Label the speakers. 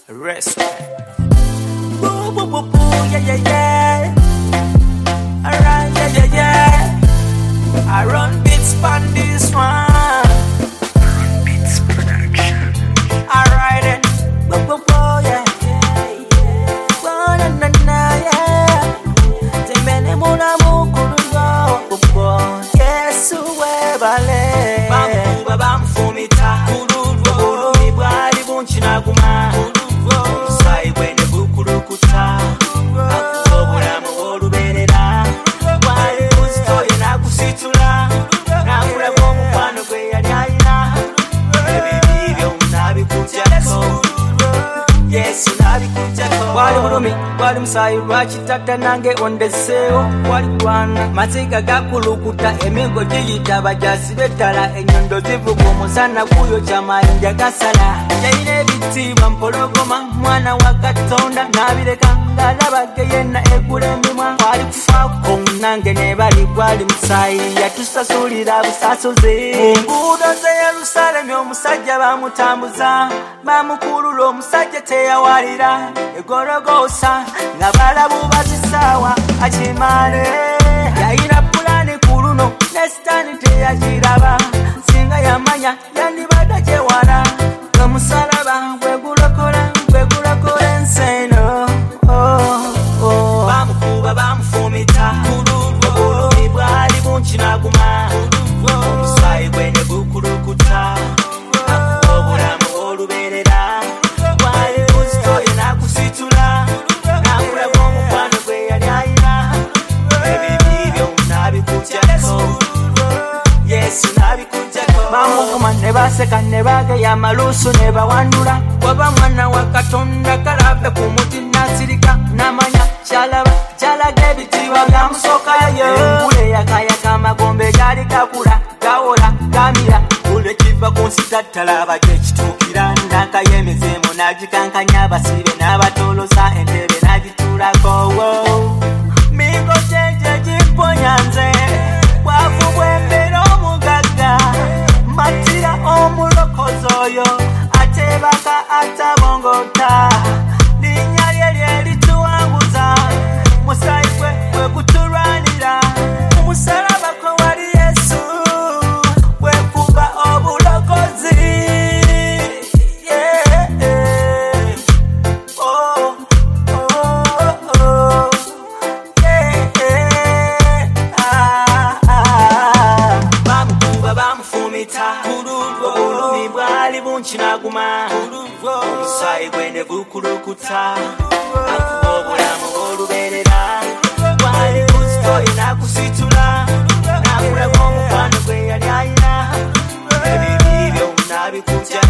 Speaker 1: Respect. Boo, boo, boo, boo, yeah. Alright, yeah. I run beats on this one.
Speaker 2: Run Beats Production.
Speaker 1: Alright then. Boo, boo, boo, yeah. Boo, na, yeah. Zemene muna mukuru yo. Boo, boo, Yesu webale. Bamukuba bamufumita. Bulumi bwali bunkinaguma. Omusaayi gwene gukulukuta. Akuwa obulamu bw'olubeerera. Bwali buzitoye n'akusitula. N'akulaga omukwano gwe yali alina. Ebibi byo n'abikugyako. Yesu n'abikugyako. Bwali bulumi, bwali musaayi lwaki tatta nange ondeseewo. Bwali kulwana, maziga gakulukuta, emigo giyita bajaasi b'ettala, ennyondo zivuga omusana guyokya mayinja gasala. Yalina ebitiibwa mpologoma, mwana wa Katonda, n'abireka ng'alabage yenna egula emimwa. Twali kufaako nange ne bali gwali musaayi, yatusasulira busasuzi. Mu nguudo z'e Yerusaalemi omusajja baamutambuza, baamukulula omusajja teyawalira. Egologoosa nga balabu bazisaawa akimale. Yalina pulaani ku luno ne sitaani teyagiraba, singa yamanya yandibadde gyewala. Omusalaba gwe gulokola ensi eno. Bamukuba bamufumita, obulumi bwali bunkinaguma. Omusaayi gwe ne gukulukuta, akuwa obulamu bw'olubeerera. Bwali buzitoye n'akusitula, n'akulaga omukwano gwe yali alina. Ebibi byo n'abikugyako, Yesu n'abikugyako. Bamuvuma ne baseka ne bageya amalusu ne bawandula. Waba mwana wa Katonda kalabe ku muti n'asirika, n'amanya kyalaga ebitiibwa byamusookayo. Engule yakayaka amagombe gaali gakula, gawola, gamira. Buli kiva ku nsi tattalaba gyekituukira. N'akayemezemu n'agikankanya, abasibe n'abatolosa, entebe n'agituulako. Migo gye giponya nze, bwavu bw'embeera omugagga. Matira omulokozi oyo, atebaka atabongota. Linnya lye lituwanguza, musaayi gwe gutulwanira. Omusalaba kwe wali Yesu, gwekuba obulokozi. Bamukuba bamufumita, obulumi bwali bunkinaguma. Omusaayi gwe ne gukulukuta, akuwa obulamu bw'olubeerera. Bwali buzitoye n'akusitula, n'akulaga omukwano gwe yali alina. Ebibi byo n'abikugyako.